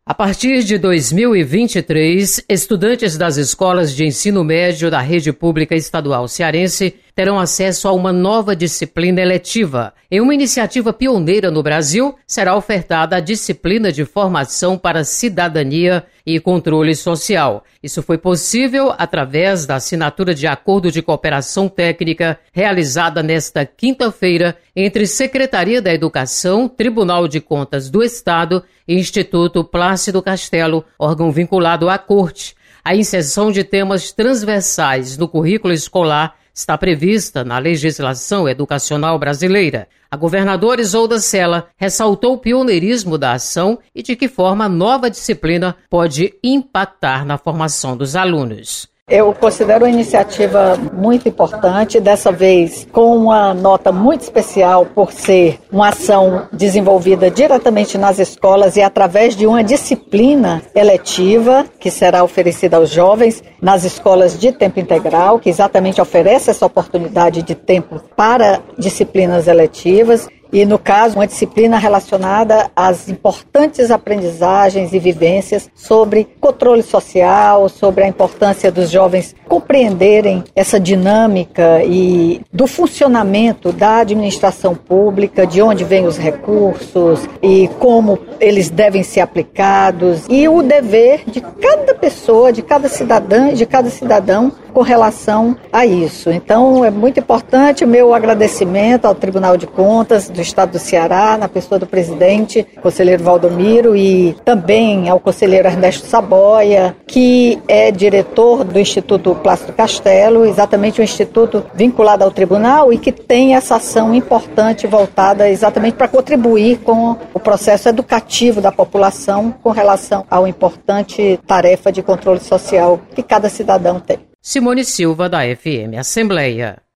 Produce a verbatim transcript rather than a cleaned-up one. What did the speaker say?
A partir de dois mil e vinte e três, estudantes das escolas de ensino médio da rede pública estadual cearense terão acesso a uma nova disciplina eletiva. Em uma iniciativa pioneira no Brasil, será ofertada a disciplina de formação para cidadania e controle social. Isso foi possível através da assinatura de acordo de cooperação técnica realizada nesta quinta-feira entre Secretaria da Educação, Tribunal de Contas do Estado e Instituto Plácido Castelo, órgão vinculado à Corte. A inserção de temas transversais no currículo escolar está prevista na legislação educacional brasileira. A governadora Isolda Sela ressaltou o pioneirismo da ação e de que forma a nova disciplina pode impactar na formação dos alunos. Eu considero uma iniciativa muito importante, dessa vez com uma nota muito especial por ser uma ação desenvolvida diretamente nas escolas e através de uma disciplina eletiva que será oferecida aos jovens nas escolas de tempo integral, que exatamente oferece essa oportunidade de tempo para disciplinas eletivas. E, no caso, uma disciplina relacionada às importantes aprendizagens e vivências sobre controle social, sobre a importância dos jovens compreenderem essa dinâmica e do funcionamento da administração pública, de onde vêm os recursos e como eles devem ser aplicados, e o dever de cada pessoa, de cada cidadã e de cada cidadão com relação a isso. Então, é muito importante o meu agradecimento ao Tribunal de Contas do Estado do Ceará, na pessoa do presidente, conselheiro Valdomiro, e também ao conselheiro Ernesto Saboia, que é diretor do Instituto Plácido Castelo, exatamente um instituto vinculado ao tribunal e que tem essa ação importante voltada exatamente para contribuir com o processo educativo da população com relação à importante tarefa de controle social que cada cidadão tem. Simone Silva, da F M Assembleia.